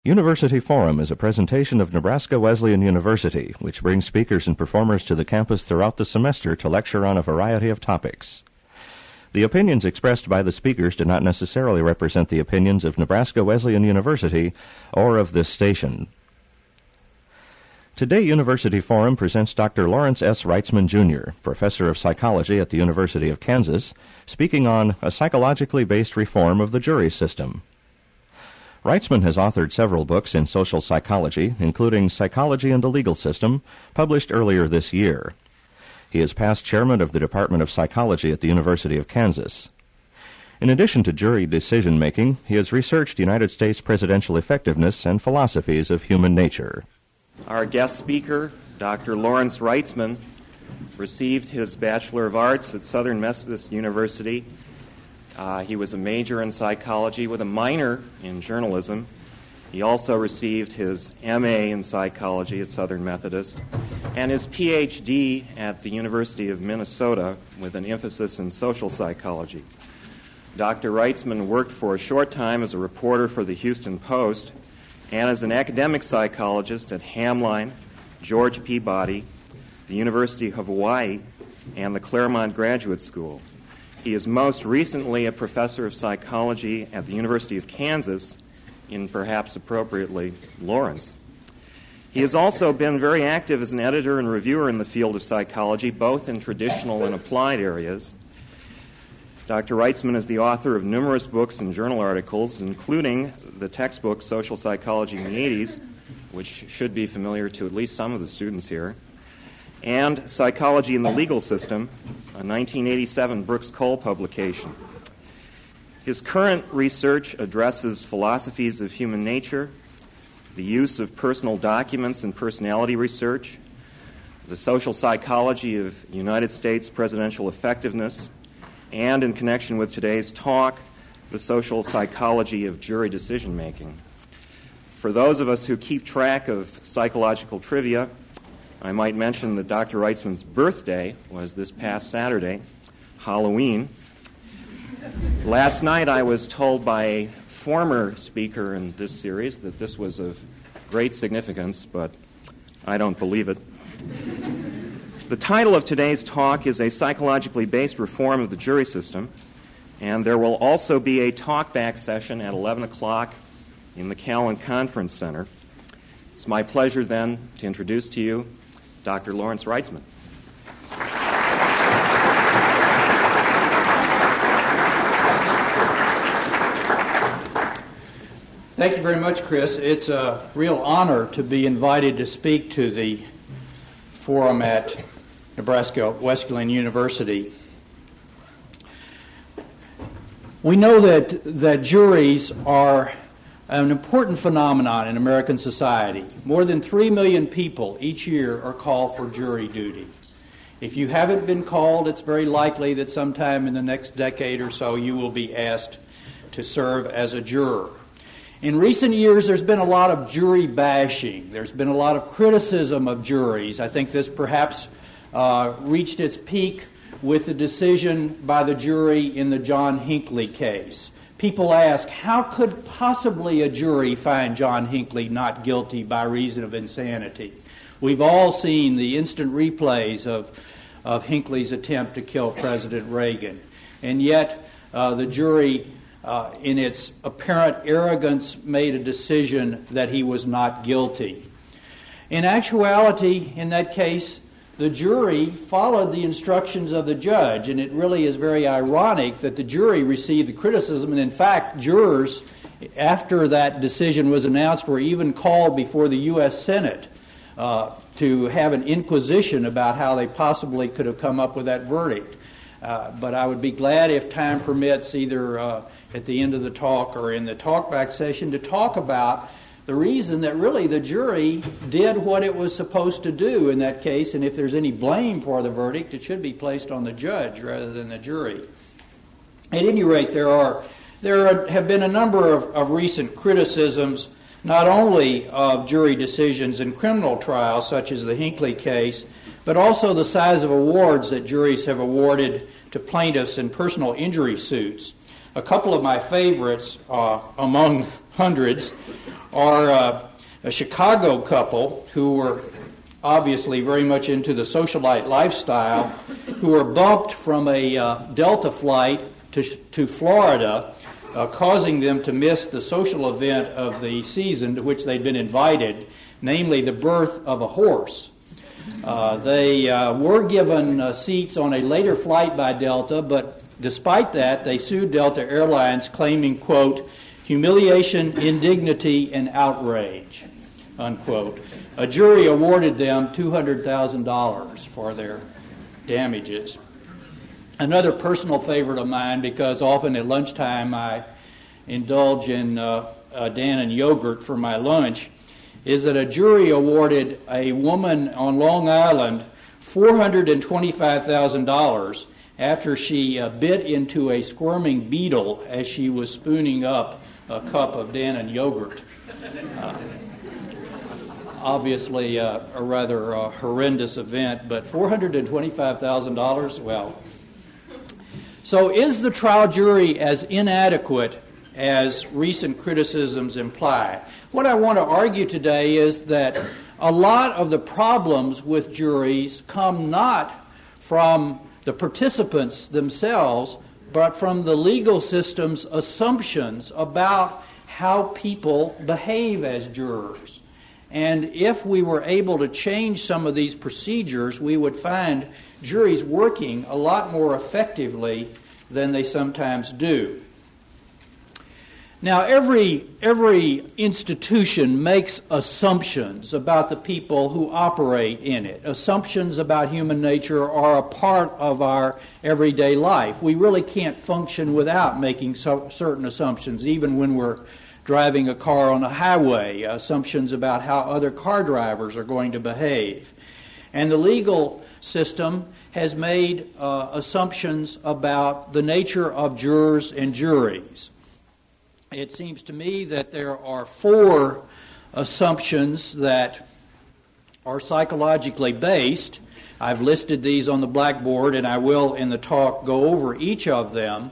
University Forum is a presentation of Nebraska Wesleyan University, which brings speakers and performers to the campus throughout the semester to lecture on a variety of topics. The opinions expressed by the speakers do not necessarily represent the opinions of Nebraska Wesleyan University or of this station. Today, University Forum presents Dr. Lawrence S. Reitzman, Jr., professor of psychology at the University of Kansas, speaking on a psychologically based reform of the jury system. Reitzman has authored several books in social psychology, including Psychology and the Legal System, published earlier this year. He is past chairman of the Department of Psychology at the University of Kansas. In addition to jury decision-making, he has researched United States presidential effectiveness and philosophies of human nature. Our guest speaker, Dr. Lawrence Reitzman, received his Bachelor of Arts at Southern Methodist University. He was a major in psychology with a minor in journalism. He also received his M.A. in psychology at Southern Methodist and his Ph.D. at the University of Minnesota with an emphasis in social psychology. Dr. Reitzman worked for a short time as a reporter for the Houston Post and as an academic psychologist at Hamline, George Peabody, the University of Hawaii, and the Claremont Graduate School. He is most recently a professor of psychology at the University of Kansas, in perhaps appropriately Lawrence. He has also been very active as an editor and reviewer in the field of psychology, both in traditional and applied areas. Dr. Reitzman is the author of numerous books and journal articles, including the textbook Social Psychology in the 80s, which should be familiar to at least some of the students here, and Psychology in the Legal System, a 1987 Brooks Cole publication. His current research addresses philosophies of human nature, the use of personal documents in personality research, the social psychology of United States presidential effectiveness, and in connection with today's talk, the social psychology of jury decision-making. For those of us who keep track of psychological trivia, I might mention that Dr. Reitzman's birthday was this past Saturday, Halloween. Last night I was told by a former speaker in this series that this was of great significance, but I don't believe it. The title of today's talk is A Psychologically Based Reform of the Jury System, and there will also be a talkback session at 11 o'clock in the Callan Conference Center. It's my pleasure then to introduce to you Dr. Lawrence Reitzman. Thank you very much, Chris. It's a real honor to be invited to speak to the forum at Nebraska Wesleyan University. We know that juries are an important phenomenon in American society. More than 3 million people each year are called for jury duty. If you haven't been called, it's very likely that sometime in the next decade or so you will be asked to serve as a juror. In recent years, there's been a lot of jury bashing. There's been a lot of criticism of juries. I think this perhaps reached its peak with the decision by the jury in the John Hinckley case. People ask, how could possibly a jury find John Hinckley not guilty by reason of insanity? We've all seen the instant replays of Hinckley's attempt to kill President Reagan. And yet the jury, in its apparent arrogance, made a decision that he was not guilty. In actuality, in that case, the jury followed the instructions of the judge, and it really is very ironic that the jury received the criticism, and in fact, jurors, after that decision was announced, were even called before the U.S. Senate to have an inquisition about how they possibly could have come up with that verdict. But I would be glad, if time permits, either at the end of the talk or in the talkback session, to talk about the reason that really the jury did what it was supposed to do in that case, and if there's any blame for the verdict, it should be placed on the judge rather than the jury. At any rate, there have been a number of recent criticisms, not only of jury decisions in criminal trials, such as the Hinckley case, but also the size of awards that juries have awarded to plaintiffs in personal injury suits. A couple of my favorites, among hundreds, are a Chicago couple who were obviously very much into the socialite lifestyle, who were bumped from a Delta flight to Florida, causing them to miss the social event of the season to which they'd been invited, namely the birth of a horse. They were given seats on a later flight by Delta, but despite that, they sued Delta Airlines, claiming, quote, humiliation, indignity, and outrage, unquote. A jury awarded them $200,000 for their damages. Another personal favorite of mine, because often at lunchtime I indulge in Dannon yogurt for my lunch, is that a jury awarded a woman on Long Island $425,000 after she bit into a squirming beetle as she was spooning up a cup of Dannon yogurt. Obviously a rather horrendous event, but $425,000, well. So is the trial jury as inadequate as recent criticisms imply? What I want to argue today is that a lot of the problems with juries come not from the participants themselves, but from the legal system's assumptions about how people behave as jurors. And if we were able to change some of these procedures, we would find juries working a lot more effectively than they sometimes do. Now, every institution makes assumptions about the people who operate in it. Assumptions about human nature are a part of our everyday life. We really can't function without making certain assumptions, even when we're driving a car on the highway, assumptions about how other car drivers are going to behave. And the legal system has made assumptions about the nature of jurors and juries. It seems to me that there are 4 assumptions that are psychologically based. I've listed these on the blackboard, and I will, in the talk, go over each of them.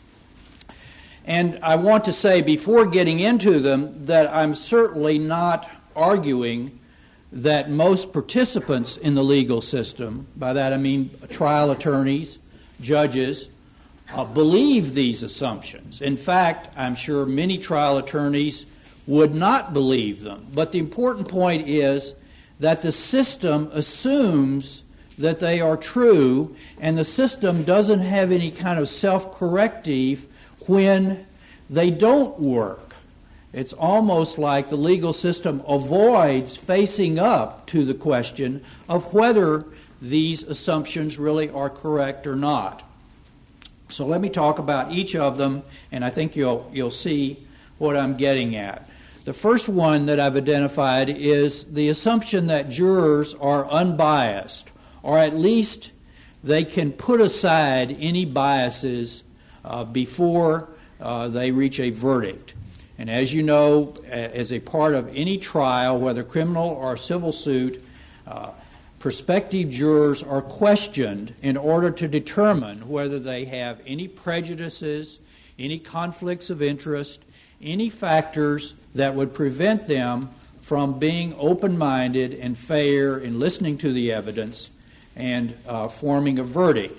And I want to say, before getting into them, that I'm certainly not arguing that most participants in the legal system, by that I mean trial attorneys, judges, believe these assumptions. In fact, I'm sure many trial attorneys would not believe them. But the important point is that the system assumes that they are true, and the system doesn't have any kind of self-corrective when they don't work. It's almost like the legal system avoids facing up to the question of whether these assumptions really are correct or not. So let me talk about each of them, and I think you'll see what I'm getting at. The first one that I've identified is the assumption that jurors are unbiased, or at least they can put aside any biases before they reach a verdict. And as you know, as a part of any trial, whether criminal or civil suit, prospective jurors are questioned in order to determine whether they have any prejudices, any conflicts of interest, any factors that would prevent them from being open-minded and fair in listening to the evidence and forming a verdict.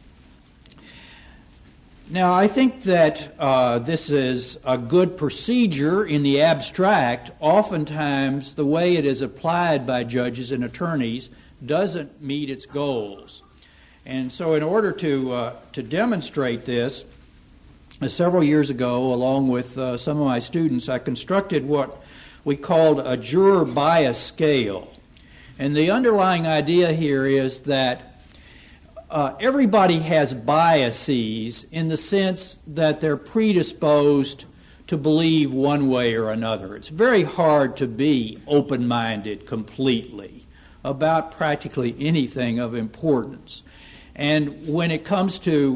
Now, I think that this is a good procedure in the abstract. Oftentimes, the way it is applied by judges and attorneys doesn't meet its goals. And so in order to demonstrate this, several years ago, along with some of my students, I constructed what we called a juror bias scale. And the underlying idea here is that everybody has biases in the sense that they're predisposed to believe one way or another. It's very hard to be open-minded completely about practically anything of importance. And when it comes to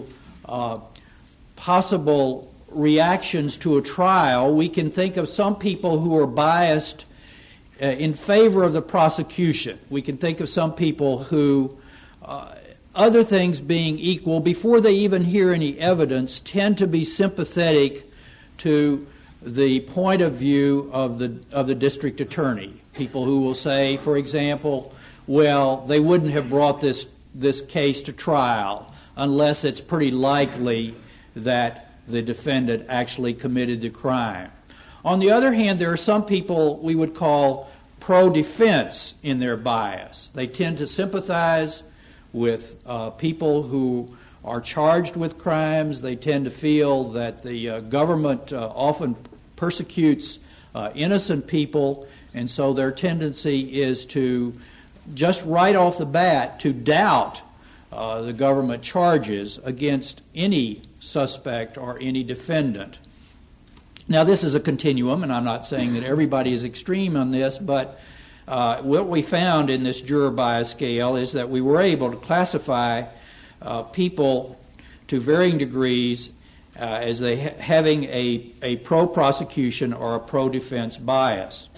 possible reactions to a trial, we can think of some people who are biased in favor of the prosecution. We can think of some people who other things being equal, before they even hear any evidence, tend to be sympathetic to the point of view of the district attorney. People who will say, for example, well, they wouldn't have brought this case to trial unless it's pretty likely that the defendant actually committed the crime. On the other hand, there are some people we would call pro-defense in their bias. They tend to sympathize with people who are charged with crimes. They tend to feel that the government often persecutes innocent people, and so their tendency is to, just right off the bat, to doubt the government charges against any suspect or any defendant. Now, this is a continuum, and I'm not saying that everybody is extreme on this, but what we found in this juror bias scale is that we were able to classify people to varying degrees as they having a pro-prosecution or a pro-defense bias.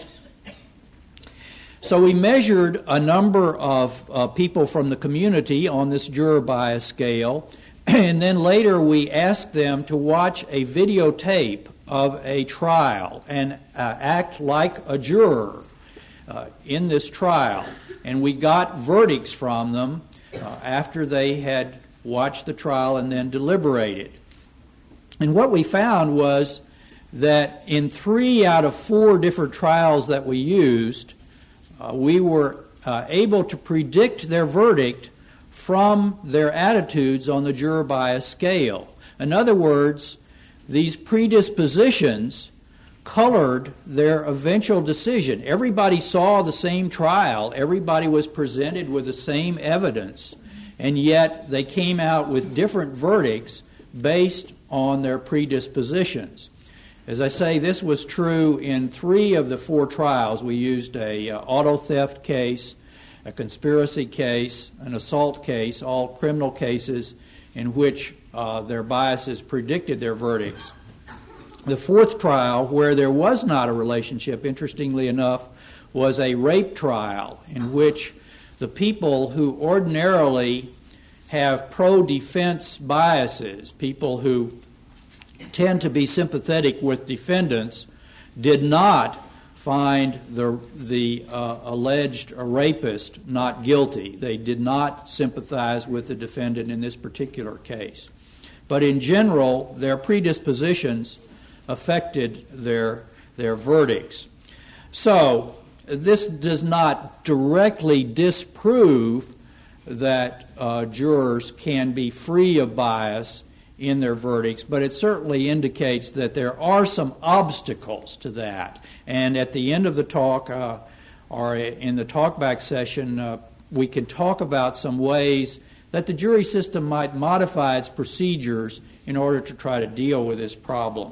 So we measured a number of people from the community on this juror bias scale, and then later we asked them to watch a videotape of a trial and act like a juror in this trial. And we got verdicts from them after they had watched the trial and then deliberated. And what we found was that in 3 out of 4 different trials that we used, we were able to predict their verdict from their attitudes on the juror bias scale. In other words, these predispositions colored their eventual decision. Everybody saw the same trial. Everybody was presented with the same evidence, and yet they came out with different verdicts based on their predispositions. As I say, this was true in 3 of the 4 trials. We used a auto theft case, a conspiracy case, an assault case, all criminal cases in which their biases predicted their verdicts. The 4th trial, where there was not a relationship, interestingly enough, was a rape trial in which the people who ordinarily have pro-defense biases, people who tend to be sympathetic with defendants, did not find the alleged rapist not guilty. They did not sympathize with the defendant in this particular case. But in general, their predispositions affected their verdicts. So this does not directly disprove that jurors can be free of bias in their verdicts, but it certainly indicates that there are some obstacles to that. And at the end of the talk, or in the talkback session, we can talk about some ways that the jury system might modify its procedures in order to try to deal with this problem.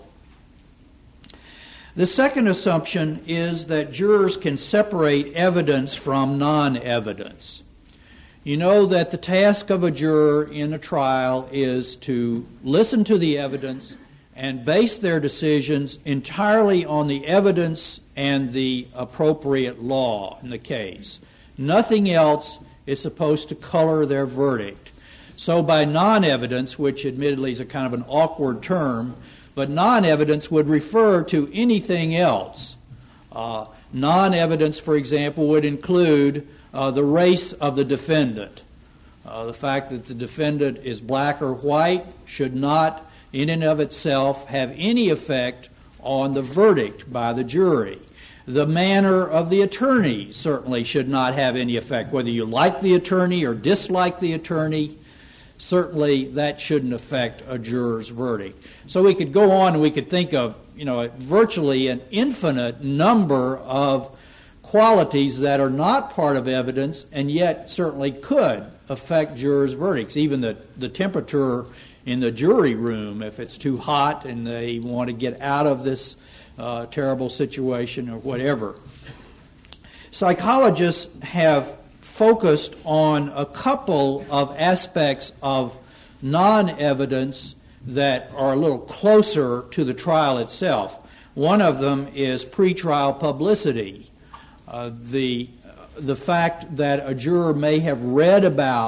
The second assumption is that jurors can separate evidence from non-evidence. You know that the task of a juror in a trial is to listen to the evidence and base their decisions entirely on the evidence and the appropriate law in the case. Nothing else is supposed to color their verdict. So by non-evidence, which admittedly is a kind of an awkward term, but non-evidence would refer to anything else. Non-evidence, for example, would include the race of the defendant. The fact that the defendant is black or white should not, in and of itself, have any effect on the verdict by the jury. The manner of the attorney certainly should not have any effect. Whether you like the attorney or dislike the attorney, certainly that shouldn't affect a juror's verdict. So we could go on and we could think of, virtually an infinite number of qualities that are not part of evidence and yet certainly could affect jurors' verdicts. Even the temperature in the jury room, if it's too hot and they want to get out of this terrible situation or whatever. Psychologists have focused on a couple of aspects of non-evidence that are a little closer to the trial itself. One of them is pretrial publicity. The fact that a juror may have read about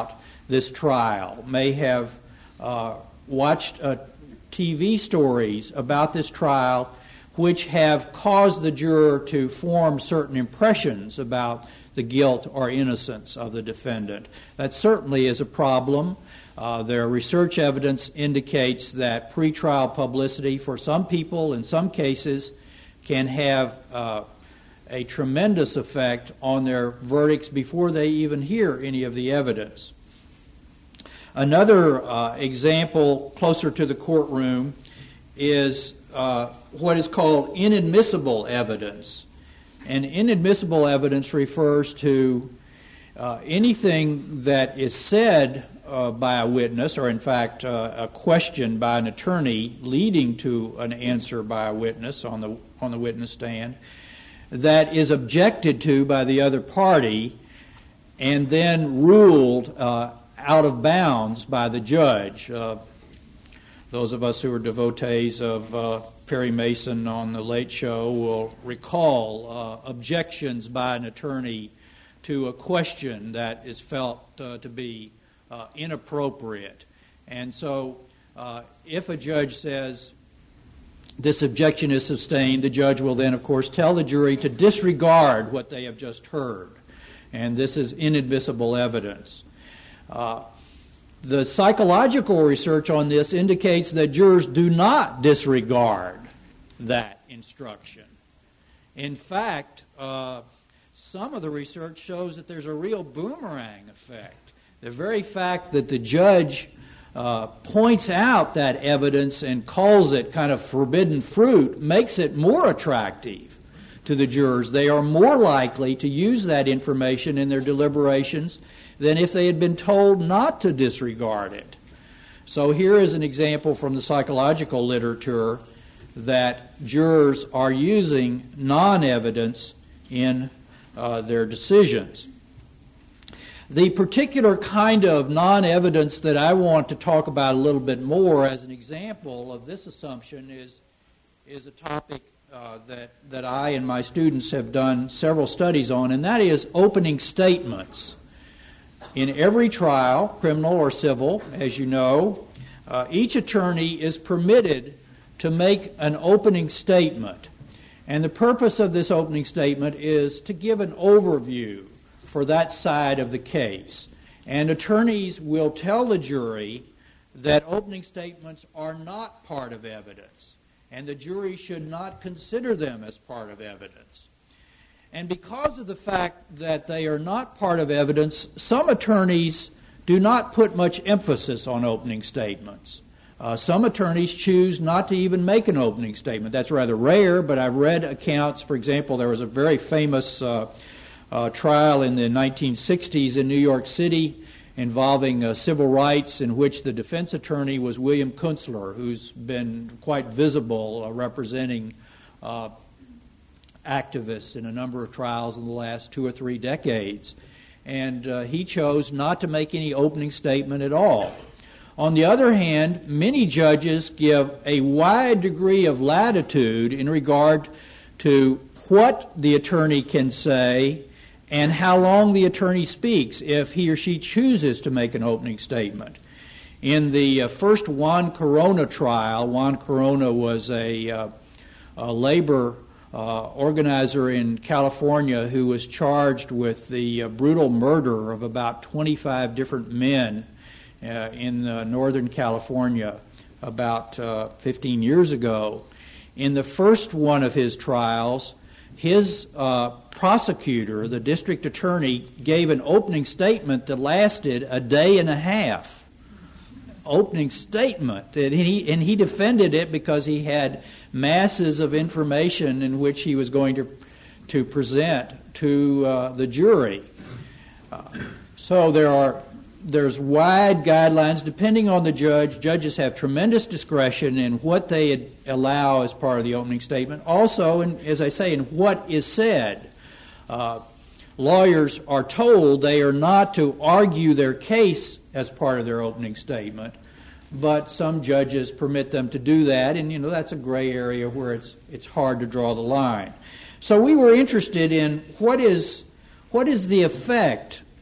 this trial, may have watched TV stories about this trial which have caused the juror to form certain impressions about the guilt or innocence of the defendant. That certainly is a problem. Their research evidence indicates that pretrial publicity for some people, in some cases, can have a tremendous effect on their verdicts before they even hear any of the evidence. Another example closer to the courtroom is what is called inadmissible evidence. And inadmissible evidence refers to anything that is said by a witness, or in fact a question by an attorney leading to an answer by a witness on the witness stand, that is objected to by the other party and then ruled out of bounds by the judge. Those of us who are devotees of Perry Mason on The Late Show will recall objections by an attorney to a question that is felt to be inappropriate. And so if a judge says this objection is sustained, the judge will then, of course, tell the jury to disregard what they have just heard. And this is inadmissible evidence. The psychological research on this indicates that jurors do not disregard that instruction. In fact, some of the research shows that there's a real boomerang effect. The very fact that the judge points out that evidence and calls it kind of forbidden fruit makes it more attractive to the jurors. They are more likely to use that information in their deliberations than if they had been told not to disregard it. So here is an example from the psychological literature that jurors are using non-evidence in their decisions. The particular kind of non-evidence that I want to talk about a little bit more as an example of this assumption is a topic that I and my students have done several studies on, and that is opening statements. In every trial, criminal or civil, as you know, each attorney is permitted to make an opening statement. And the purpose of this opening statement is to give an overview for that side of the case. And attorneys will tell the jury that opening statements are not part of evidence, and the jury should not consider them as part of evidence. And because of the fact that they are not part of evidence, some attorneys do not put much emphasis on opening statements. Some attorneys choose not to even make an opening statement. That's rather rare, but I've read accounts. For example, there was a very famous trial in the 1960s in New York City involving civil rights, in which the defense attorney was William Kunstler, who's been quite visible representing activists in a number of trials in the last 2 or 3 decades. And he chose not to make any opening statement at all. On the other hand, many judges give a wide degree of latitude in regard to what the attorney can say and how long the attorney speaks if he or she chooses to make an opening statement. In the first Juan Corona trial, Juan Corona was a labor organizer in California who was charged with the brutal murder of about 25 different men in Northern California about 15 years ago. In the first one of his trials, his prosecutor, the district attorney, gave an opening statement that lasted a day and a half. Opening statement. And he defended it because he had masses of information in which he was going to present to the jury. So there's wide guidelines depending on the judge. Judges have tremendous discretion in what they allow as part of the opening statement. Also, as I say, in what is said. Lawyers are told they are not to argue their case as part of their opening statement, but some judges permit them to do that, and that's a gray area where it's hard to draw the line. So we were interested in what is the effect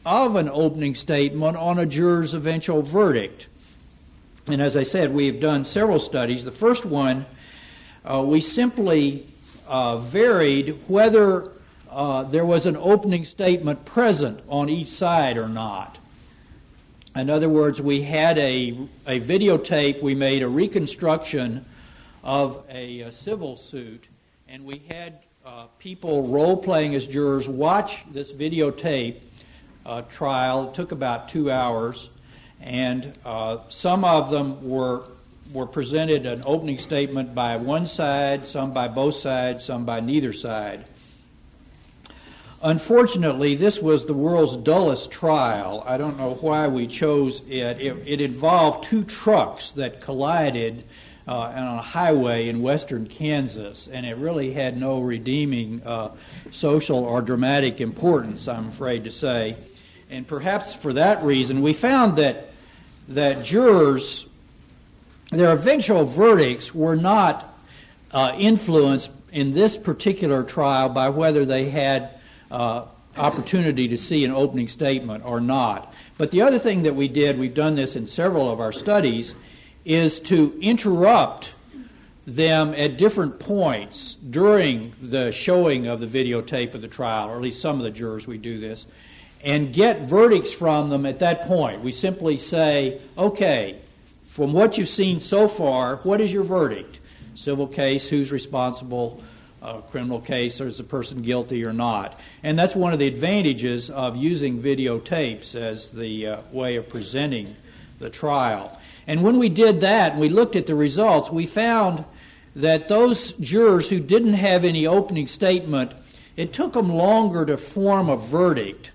of an opening statement on a juror's eventual verdict. And as I said, we've done several studies. The first one, we simply varied whether there was an opening statement present on each side or not. In other words, we had a videotape, we made a reconstruction of a civil suit, and we had people role-playing as jurors watch this videotape trial. It took about 2 hours, and some of them were presented an opening statement by one side, some by both sides, some by neither side. Unfortunately, this was the world's dullest trial. I don't know why we chose it. It involved 2 trucks that collided on a highway in western Kansas, and it really had no redeeming social or dramatic importance, I'm afraid to say. And perhaps for that reason, we found that jurors, their eventual verdicts were not influenced in this particular trial by whether they had opportunity to see an opening statement or not. But the other thing that we did, we've done this in several of our studies, is to interrupt them at different points during the showing of the videotape of the trial, or at least some of the jurors we do this, and get verdicts from them at that point. We simply say, okay, from what you've seen so far, what is your verdict? Civil case, who's responsible? Criminal case, or is the person guilty or not? And that's one of the advantages of using videotapes as the way of presenting the trial. And when we did that, and we looked at the results, we found that those jurors who didn't have any opening statement, it took them longer to form a verdict.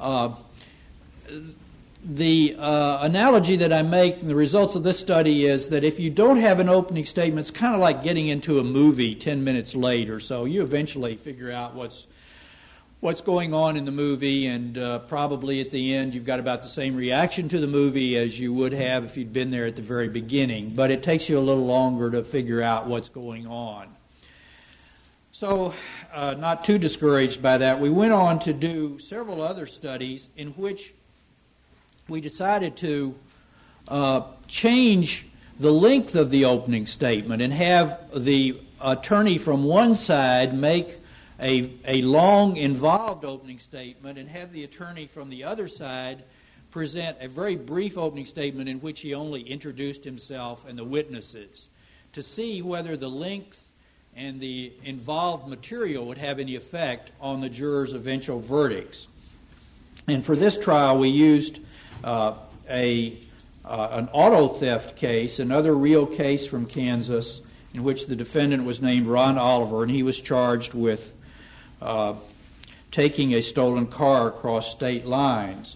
The analogy that I make in the results of this study is that if you don't have an opening statement, it's kind of like getting into a movie 10 minutes late or so. You eventually figure out what's going on in the movie, and probably at the end you've got about the same reaction to the movie as you would have if you'd been there at the very beginning. But it takes you a little longer to figure out what's going on. So, not too discouraged by that, we went on to do several other studies in which we decided to change the length of the opening statement and have the attorney from one side make a long, involved opening statement, and have the attorney from the other side present a very brief opening statement in which he only introduced himself and the witnesses, to see whether the length and the involved material would have any effect on the jurors' eventual verdicts. And for this trial, we used an auto theft case, another real case from Kansas, in which the defendant was named Ron Oliver, and he was charged with taking a stolen car across state lines.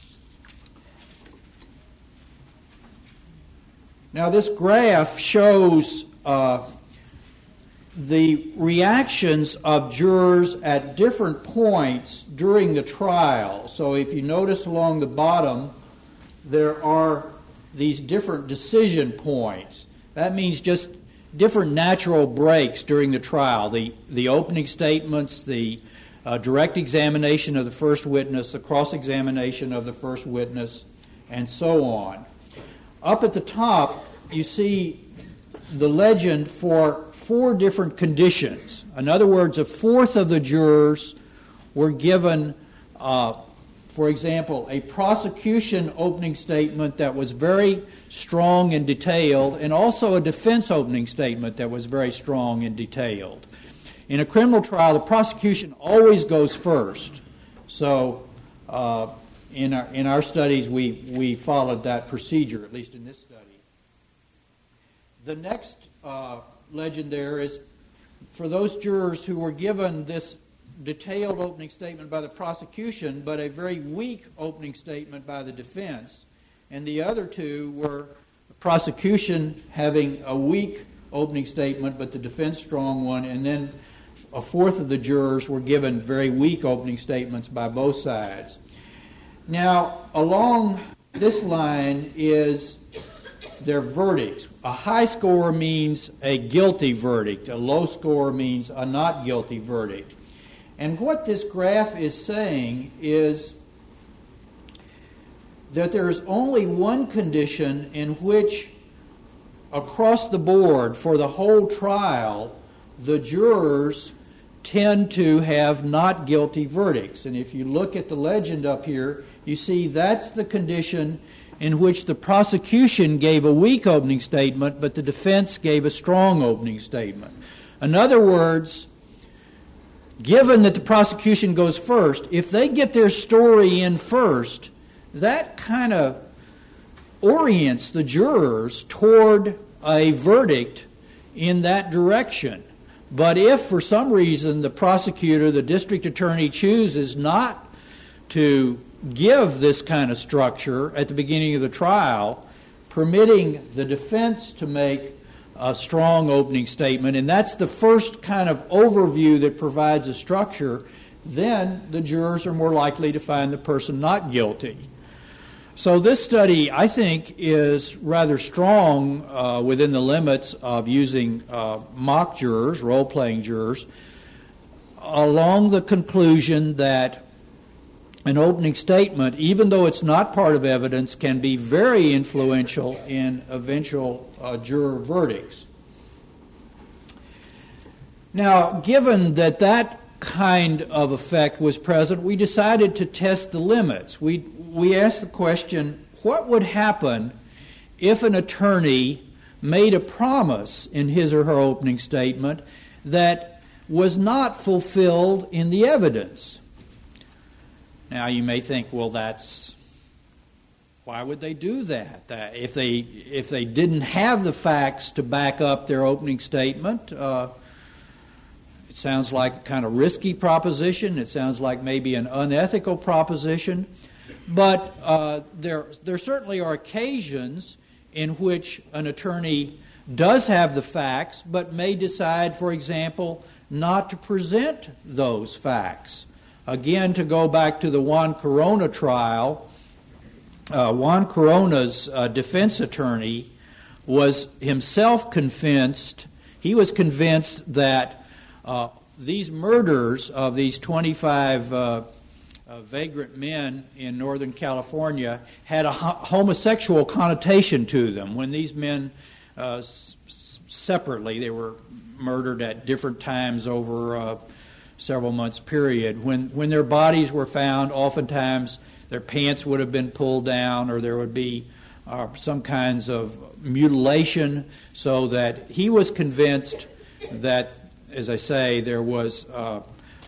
Now, this graph shows the reactions of jurors at different points during the trial. So if you notice along the bottom, there are these different decision points. That means just different natural breaks during the trial. The opening statements, the direct examination of the first witness, the cross-examination of the first witness, and so on. Up at the top, you see the legend for 4 different conditions. In other words, a fourth of the jurors were given, for example, a prosecution opening statement that was very strong and detailed, and also a defense opening statement that was very strong and detailed. In a criminal trial, the prosecution always goes first. So in our studies, we followed that procedure, at least in this study. The next legend there is for those jurors who were given this detailed opening statement by the prosecution, but a very weak opening statement by the defense. And the other 2 were the prosecution having a weak opening statement, but the defense strong one, and then a fourth of the jurors were given very weak opening statements by both sides. Now, along this line is their verdicts. A high score means a guilty verdict. A low score means a not guilty verdict. And what this graph is saying is that there is only one condition in which, across the board for the whole trial, the jurors tend to have not guilty verdicts. And if you look at the legend up here, you see that's the condition in which the prosecution gave a weak opening statement, but the defense gave a strong opening statement. In other words, given that the prosecution goes first, if they get their story in first, that kind of orients the jurors toward a verdict in that direction. But if for some reason the prosecutor, the district attorney, chooses not to give this kind of structure at the beginning of the trial, permitting the defense to make a strong opening statement, and that's the first kind of overview that provides a structure, then the jurors are more likely to find the person not guilty. So this study, I think, is rather strong within the limits of using mock jurors, role-playing jurors, along the conclusion that an opening statement, even though it's not part of evidence, can be very influential in eventual juror verdicts. Now, given that that kind of effect was present, we decided to test the limits. We asked the question, what would happen if an attorney made a promise in his or her opening statement that was not fulfilled in the evidence? Now, you may think, well, why would they do that? If they didn't have the facts to back up their opening statement, it sounds like a kind of risky proposition. It sounds like maybe an unethical proposition. But there certainly are occasions in which an attorney does have the facts, but may decide, for example, not to present those facts. Again, to go back to the Juan Corona trial, Juan Corona's defense attorney was himself convinced, that these murders of these 25 vagrant men in Northern California had a homosexual connotation to them. When these men separately, they were murdered at different times over several months period. When their bodies were found, oftentimes their pants would have been pulled down, or there would be some kinds of mutilation, so that he was convinced that, as I say, there was a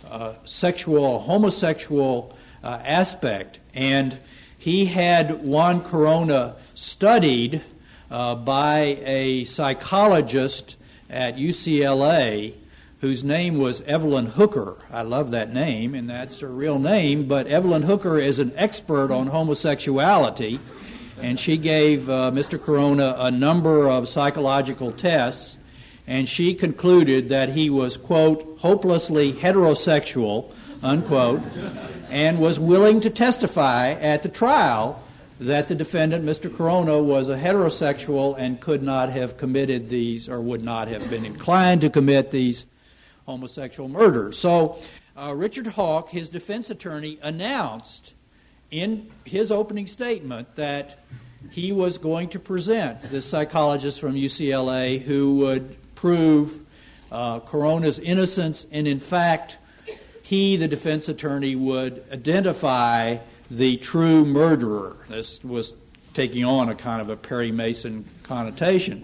homosexual aspect. And he had Juan Corona studied by a psychologist at UCLA whose name was Evelyn Hooker. I love that name, and that's her real name, but Evelyn Hooker is an expert on homosexuality, and she gave Mr. Corona a number of psychological tests, and she concluded that he was, quote, hopelessly heterosexual, unquote, and was willing to testify at the trial that the defendant, Mr. Corona, was a heterosexual and could not have committed these, or would not have been inclined to commit these homosexual murders. So Richard Hawk, his defense attorney, announced in his opening statement that he was going to present this psychologist from UCLA who would prove Corona's innocence, and in fact, he, the defense attorney, would identify the true murderer. This was taking on a kind of a Perry Mason connotation.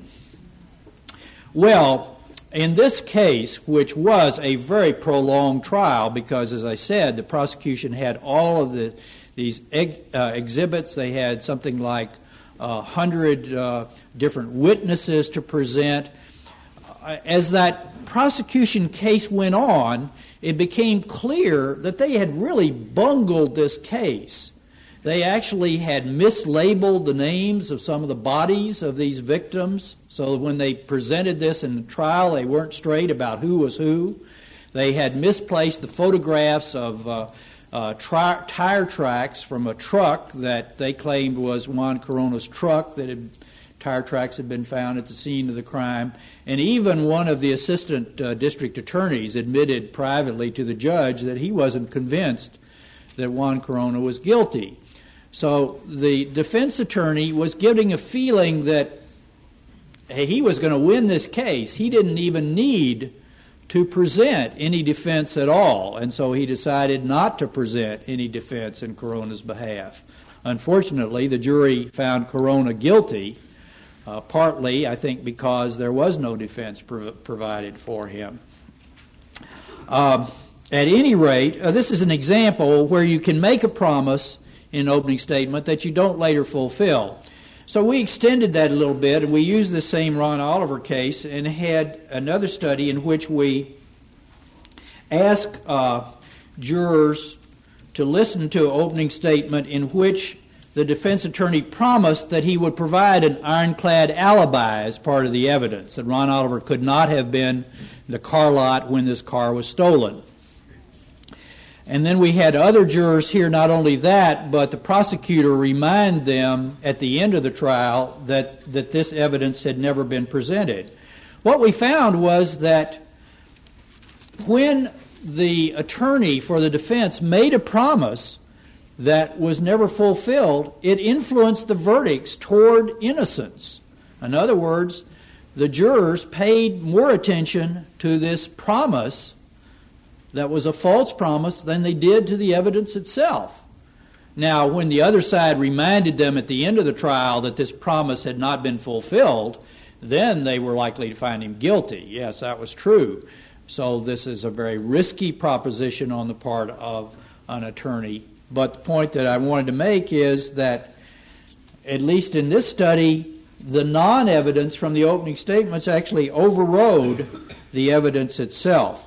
Well, in this case, which was a very prolonged trial, because, as I said, the prosecution had all of these exhibits. They had something like 100 different witnesses to present. As that prosecution case went on, it became clear that they had really bungled this case. They actually had mislabeled the names of some of the bodies of these victims, so that when they presented this in the trial, they weren't straight about who was who. They had misplaced the photographs of tire tracks from a truck that they claimed was Juan Corona's truck, tire tracks had been found at the scene of the crime. And even one of the assistant district attorneys admitted privately to the judge that he wasn't convinced that Juan Corona was guilty. So the defense attorney was getting a feeling that he was going to win this case. He didn't even need to present any defense at all, and so he decided not to present any defense in Corona's behalf. Unfortunately, the jury found Corona guilty, partly, I think, because there was no defense provided for him. At any rate, this is an example where you can make a promise in an opening statement that you don't later fulfill. So we extended that a little bit, and we used the same Ron Oliver case and had another study in which we asked jurors to listen to an opening statement in which the defense attorney promised that he would provide an ironclad alibi as part of the evidence, that Ron Oliver could not have been the car lot when this car was stolen. And then we had other jurors hear not only that, but the prosecutor remind them at the end of the trial that this evidence had never been presented. What we found was that when the attorney for the defense made a promise that was never fulfilled, it influenced the verdicts toward innocence. In other words, the jurors paid more attention to this promise that was a false promise than they did to the evidence itself. Now, when the other side reminded them at the end of the trial that this promise had not been fulfilled, then they were likely to find him guilty. Yes, that was true. So this is a very risky proposition on the part of an attorney. But the point that I wanted to make is that, at least in this study, the non-evidence from the opening statements actually overrode the evidence itself.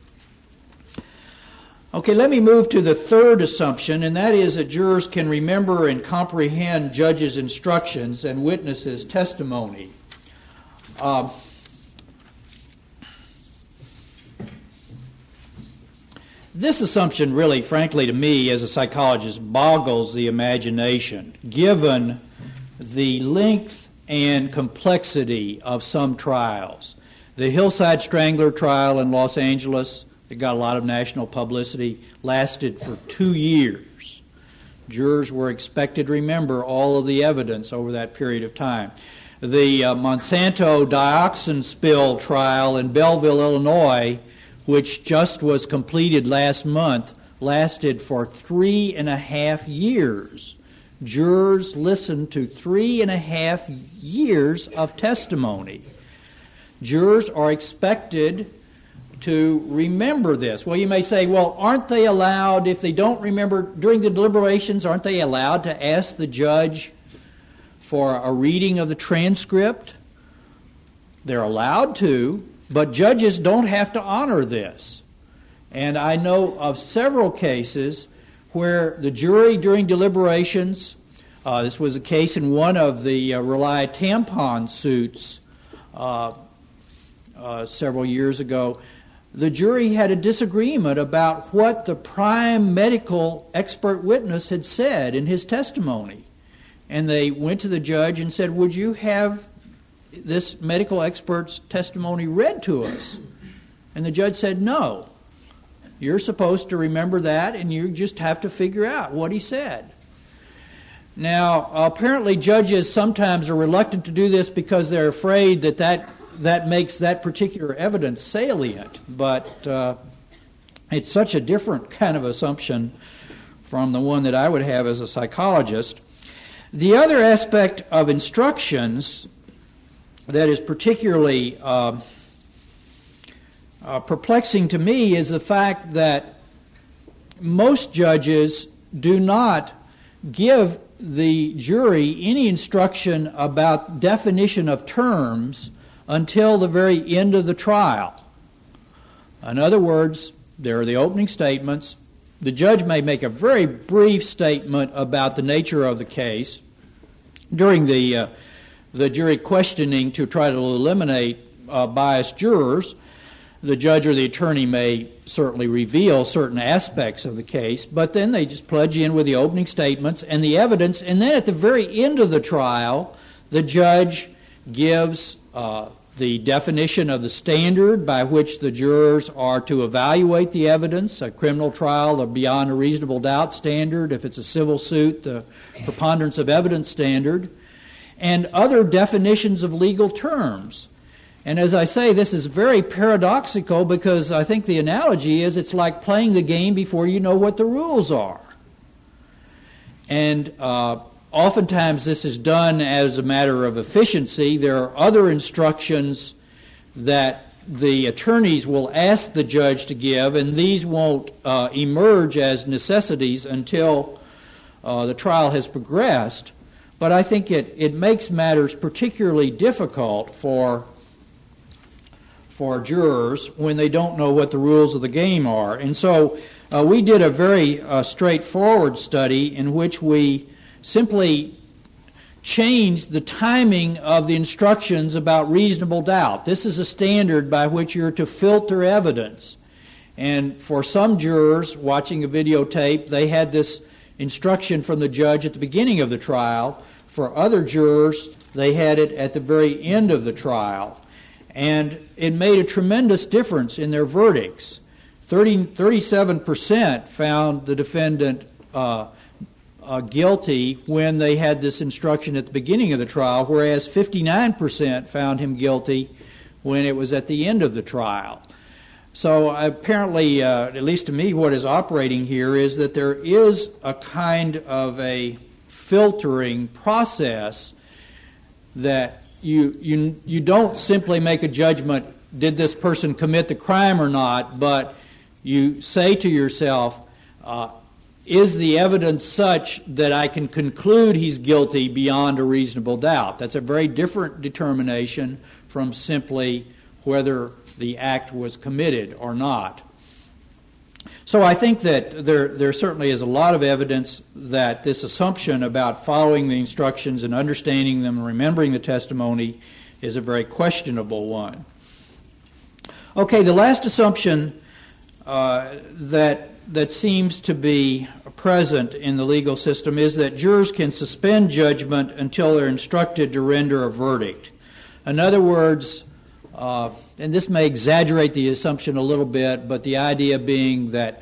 Okay, let me move to the third assumption, and that is that jurors can remember and comprehend judges' instructions and witnesses' testimony. This assumption really, frankly, to me, as a psychologist, boggles the imagination, given the length and complexity of some trials. The Hillside Strangler trial in Los Angeles, it got a lot of national publicity, lasted for 2 years. Jurors were expected to remember all of the evidence over that period of time. The Monsanto dioxin spill trial in Belleville, Illinois, which just was completed last month, lasted for 3.5 years. Jurors listened to 3.5 years of testimony. Jurors are expected to remember this. Well, you may say, well, aren't they allowed, if they don't remember during the deliberations, aren't they allowed to ask the judge for a reading of the transcript? They're allowed to, but judges don't have to honor this. And I know of several cases where the jury during deliberations, this was a case in one of the Rely tampon suits several years ago, the jury had a disagreement about what the prime medical expert witness had said in his testimony. And they went to the judge and said, would you have this medical expert's testimony read to us? And the judge said, no. You're supposed to remember that, and you just have to figure out what he said. Now, apparently judges sometimes are reluctant to do this because they're afraid that makes that particular evidence salient, but it's such a different kind of assumption from the one that I would have as a psychologist. The other aspect of instructions that is particularly perplexing to me is the fact that most judges do not give the jury any instruction about definition of terms until the very end of the trial. In other words, there are the opening statements. The judge may make a very brief statement about the nature of the case during the jury questioning to try to eliminate biased jurors. The judge or the attorney may certainly reveal certain aspects of the case, but then they just plunge in with the opening statements and the evidence, and then at the very end of the trial, the judge gives the definition of the standard by which the jurors are to evaluate the evidence. A criminal trial, the beyond a reasonable doubt standard. If it's a civil suit, the preponderance of evidence standard. And other definitions of legal terms. And as I say, this is very paradoxical because I think the analogy is it's like playing the game before you know what the rules are. And oftentimes this is done as a matter of efficiency. There are other instructions that the attorneys will ask the judge to give, and these won't emerge as necessities until the trial has progressed. But I think it makes matters particularly difficult for jurors when they don't know what the rules of the game are. And so we did a very straightforward study in which we simply changed the timing of the instructions about reasonable doubt. This is a standard by which you're to filter evidence. And for some jurors watching a videotape, they had this instruction from the judge at the beginning of the trial. For other jurors, they had it at the very end of the trial. And it made a tremendous difference in their verdicts. 37% found the defendant guilty when they had this instruction at the beginning of the trial, whereas 59% found him guilty when it was at the end of the trial. So apparently, at least to me, what is operating here is that there is a kind of a filtering process that you don't simply make a judgment, did this person commit the crime or not, but you say to yourself, is the evidence such that I can conclude he's guilty beyond a reasonable doubt? That's a very different determination from simply whether the act was committed or not. So I think that there certainly is a lot of evidence that this assumption about following the instructions and understanding them and remembering the testimony is a very questionable one. Okay, the last assumption that seems to be present in the legal system is that jurors can suspend judgment until they're instructed to render a verdict. In other words, and this may exaggerate the assumption a little bit, but the idea being that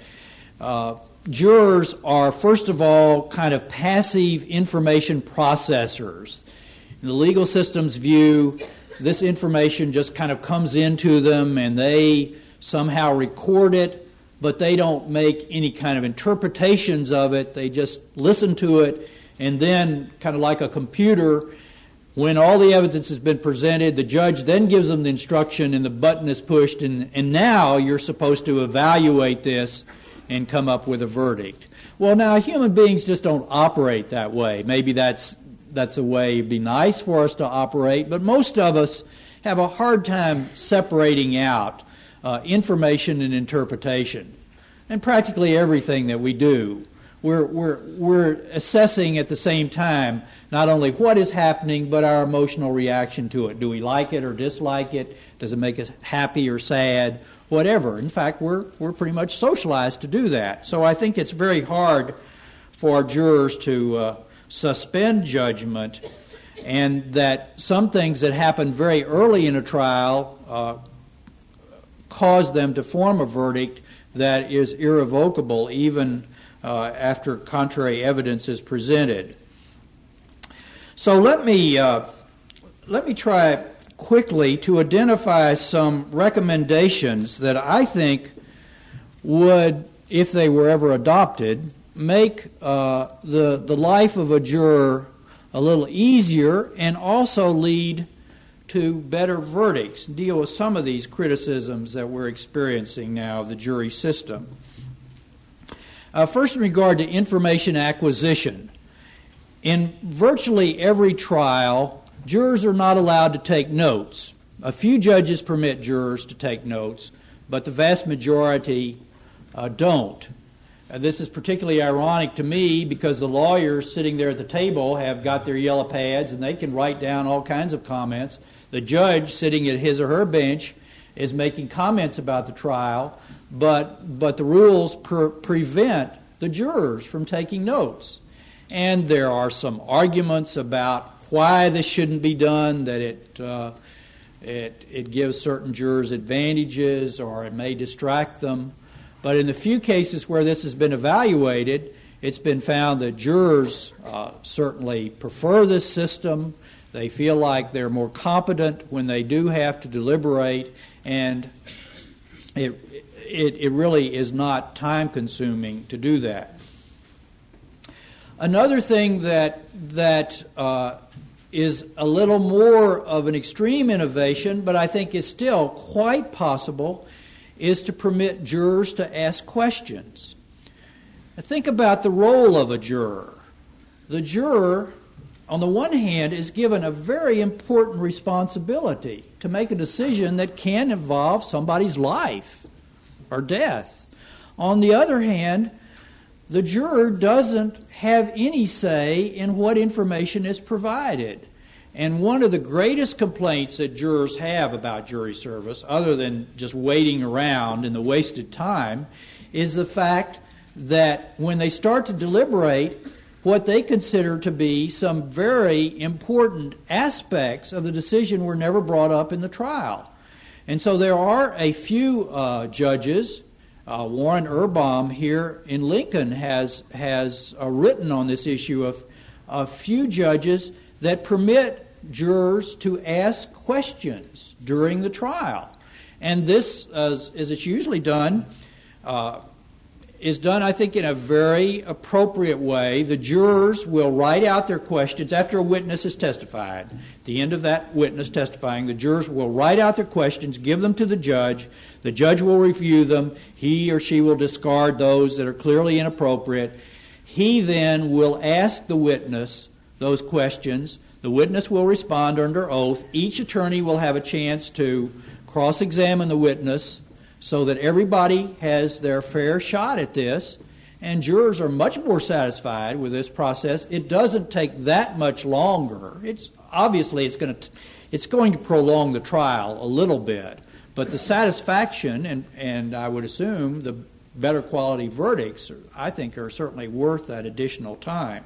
jurors are, first of all, kind of passive information processors. In the legal system's view, this information just kind of comes into them and they somehow record it, but they don't make any kind of interpretations of it. They just listen to it, and then, kind of like a computer, when all the evidence has been presented, the judge then gives them the instruction and the button is pushed, and now you're supposed to evaluate this and come up with a verdict. Well, now, human beings just don't operate that way. Maybe that's a way it'd be nice for us to operate, but most of us have a hard time separating out information and interpretation. And practically everything that we do, we're assessing at the same time not only what is happening, but our emotional reaction to it. Do we like it or dislike it? Does it make us happy or sad? Whatever. In fact, we're pretty much socialized to do that. So I think it's very hard for jurors to suspend judgment, and that some things that happen very early in a trial cause them to form a verdict that is irrevocable even after contrary evidence is presented. So let me try quickly to identify some recommendations that I think would, if they were ever adopted, make the life of a juror a little easier and also lead to better verdicts, deal with some of these criticisms that we're experiencing now of the jury system. First, in regard to information acquisition. In virtually every trial, jurors are not allowed to take notes. A few judges permit jurors to take notes, but the vast majority don't. This is particularly ironic to me because the lawyers sitting there at the table have got their yellow pads and they can write down all kinds of comments. The judge sitting at his or her bench is making comments about the trial, but the rules prevent the jurors from taking notes. And there are some arguments about why this shouldn't be done, that It gives certain jurors advantages, or it may distract them. But in the few cases where this has been evaluated, it's been found that jurors certainly prefer this system. They feel like they're more competent when they do have to deliberate, and it really is not time-consuming to do that. Another thing that is a little more of an extreme innovation, but I think is still quite possible, is to permit jurors to ask questions. Now, think about the role of a juror. The juror, on the one hand, is given a very important responsibility to make a decision that can involve somebody's life or death. On the other hand, the juror doesn't have any say in what information is provided. And one of the greatest complaints that jurors have about jury service, other than just waiting around and the wasted time, is the fact that when they start to deliberate, what they consider to be some very important aspects of the decision were never brought up in the trial. And so there are a few judges. Warren Erbaum here in Lincoln has written on this issue of a few judges that permit jurors to ask questions during the trial. And this, as it's usually done, is done, I think, in a very appropriate way. The jurors will write out their questions after a witness has testified. At the end of that witness testifying, the jurors will write out their questions, give them to the judge. The judge will review them. He or she will discard those that are clearly inappropriate. He then will ask the witness those questions. The witness will respond under oath. Each attorney will have a chance to cross-examine the witness so that everybody has their fair shot at this, and jurors are much more satisfied with this process. It doesn't take that much longer. It's going to prolong the trial a little bit, but the satisfaction and I would assume the better quality verdicts, I think, are certainly worth that additional time.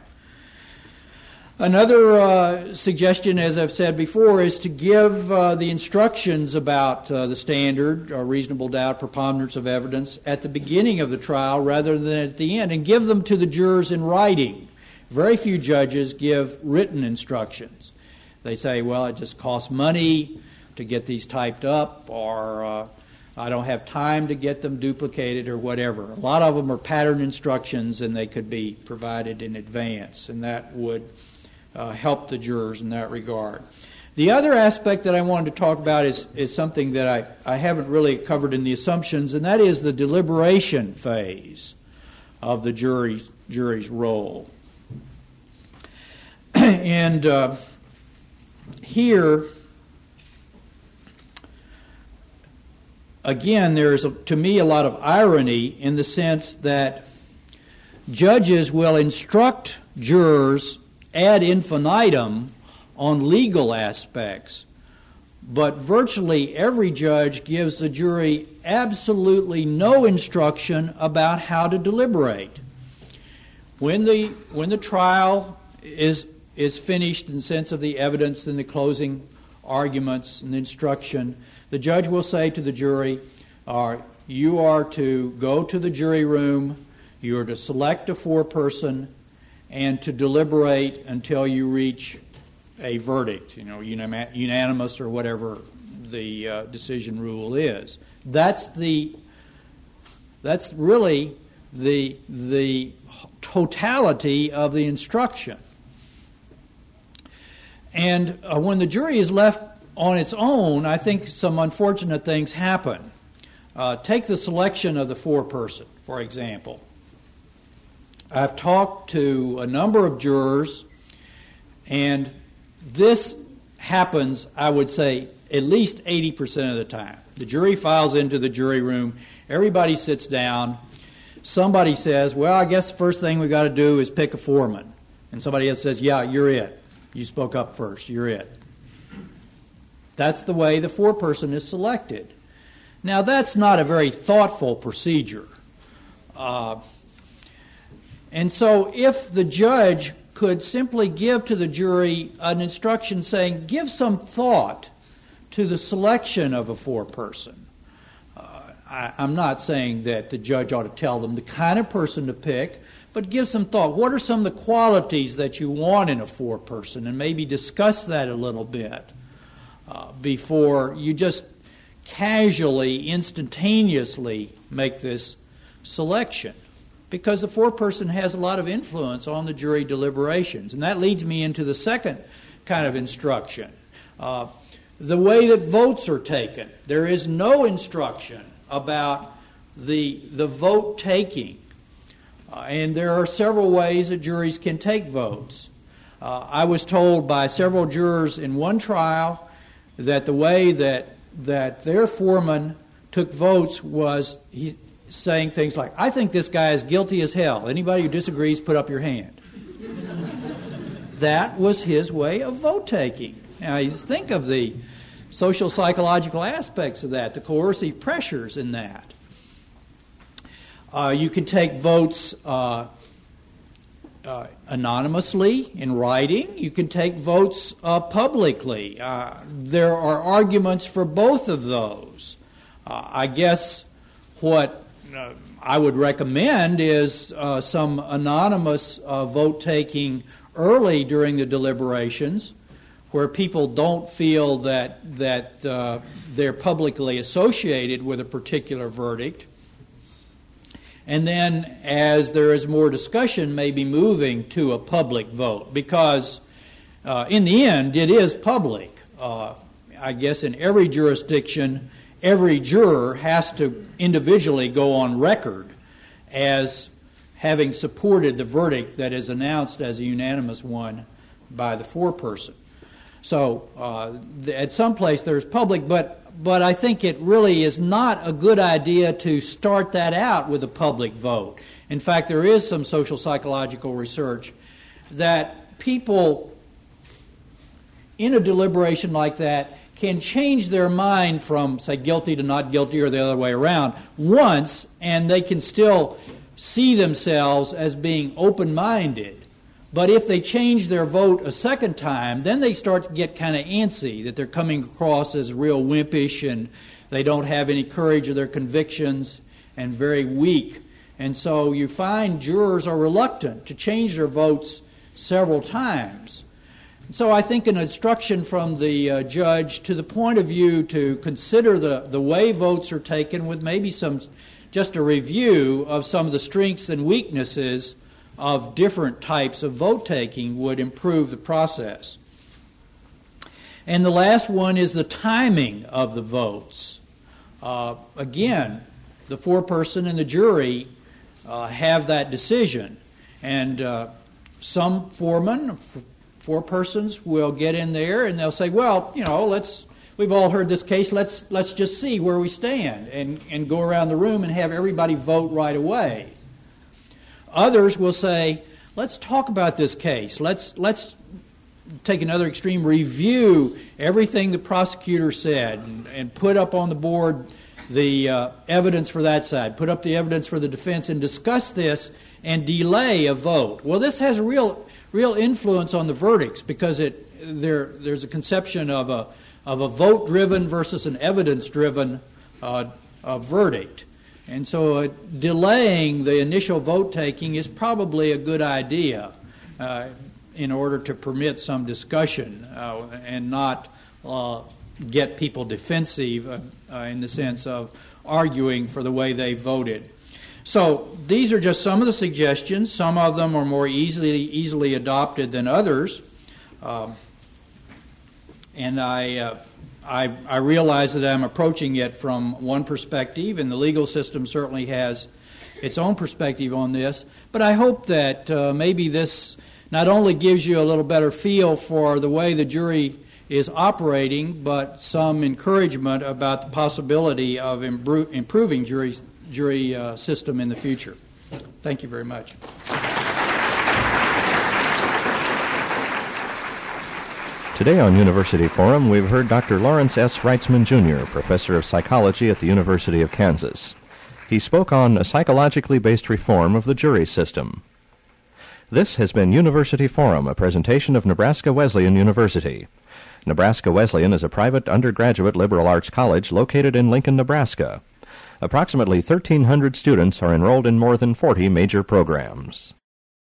Another suggestion, as I've said before, is to give the instructions about the standard, reasonable doubt, preponderance of evidence, at the beginning of the trial rather than at the end, and give them to the jurors in writing. Very few judges give written instructions. They say, well, it just costs money to get these typed up, or I don't have time to get them duplicated, or whatever. A lot of them are pattern instructions, and they could be provided in advance, and that would help the jurors in that regard. The other aspect that I wanted to talk about is something that I haven't really covered in the assumptions, and that is the deliberation phase of the jury's role. And here, again, there is, to me, a lot of irony in the sense that judges will instruct jurors ad infinitum on legal aspects, but virtually every judge gives the jury absolutely no instruction about how to deliberate. When the trial is finished in the sense of the evidence and the closing arguments and the instruction, the judge will say to the jury, you are to go to the jury room, you are to select a foreperson, and to deliberate until you reach a verdict, unanimous or whatever the decision rule is. That's really the totality of the instruction. And when the jury is left on its own, I think some unfortunate things happen. Take the selection of the foreperson, for example. I've talked to a number of jurors, and this happens, I would say, at least 80% of the time. The jury files into the jury room, everybody sits down, somebody says, well, I guess the first thing we got to do is pick a foreman. And somebody else says, yeah, you're it. You spoke up first, you're it. That's the way the foreperson is selected. Now, that's not a very thoughtful procedure. And so if the judge could simply give to the jury an instruction saying, give some thought to the selection of a foreperson. I'm not saying that the judge ought to tell them the kind of person to pick, but give some thought. What are some of the qualities that you want in a foreperson? And maybe discuss that a little bit before you just casually, instantaneously make this selection. Because the foreperson has a lot of influence on the jury deliberations. And that leads me into the second kind of instruction. The way that votes are taken. There is no instruction about the vote taking. And there are several ways that juries can take votes. I was told by several jurors in one trial that the way that their foreman took votes was saying things like, "I think this guy is guilty as hell. Anybody who disagrees, put up your hand." That was his way of vote taking. Now, you think of the social psychological aspects of that, the coercive pressures in that. You can take votes anonymously in writing. You can take votes publicly. There are arguments for both of those. I guess what I would recommend is some anonymous vote-taking early during the deliberations where people don't feel that they're publicly associated with a particular verdict. And then, as there is more discussion, maybe moving to a public vote. Because, in the end, it is public. I guess in every jurisdiction, every juror has to individually go on record as having supported the verdict that is announced as a unanimous one by the foreperson. So, at some place there's public, but I think it really is not a good idea to start that out with a public vote. In fact, there is some social psychological research that people in a deliberation like that can change their mind from, say, guilty to not guilty or the other way around once, and they can still see themselves as being open-minded. But if they change their vote a second time, then they start to get kind of antsy, that they're coming across as real wimpish and they don't have any courage of their convictions and very weak. And so you find jurors are reluctant to change their votes several times. So I think an instruction from the judge to the point of view to consider the way votes are taken with maybe just a review of some of the strengths and weaknesses of different types of vote-taking would improve the process. And the last one is the timing of the votes. Again, the foreperson and the jury have that decision. And some forepersons will get in there and they'll say, well, we've all heard this case, let's just see where we stand and go around the room and have everybody vote right away. Others will say, let's talk about this case. Let's take another extreme, review everything the prosecutor said and put up on the board the evidence for that side, put up the evidence for the defense and discuss this and delay a vote. Well, this has a real influence on the verdicts because there's a conception of a vote-driven versus an evidence-driven verdict. And so delaying the initial vote-taking is probably a good idea in order to permit some discussion and not get people defensive in the sense of arguing for the way they voted. So these are just some of the suggestions. Some of them are more easily adopted than others. And I realize that I'm approaching it from one perspective, and the legal system certainly has its own perspective on this. But I hope that maybe this not only gives you a little better feel for the way the jury is operating, but some encouragement about the possibility of improving jury system in the future. Thank you very much. Today on University Forum, we've heard Dr. Lawrence S. Reitzman, Jr., professor of psychology at the University of Kansas. He spoke on a psychologically based reform of the jury system. This has been University Forum, a presentation of Nebraska Wesleyan University. Nebraska Wesleyan is a private undergraduate liberal arts college located in Lincoln, Nebraska. Approximately 1,300 students are enrolled in more than 40 major programs.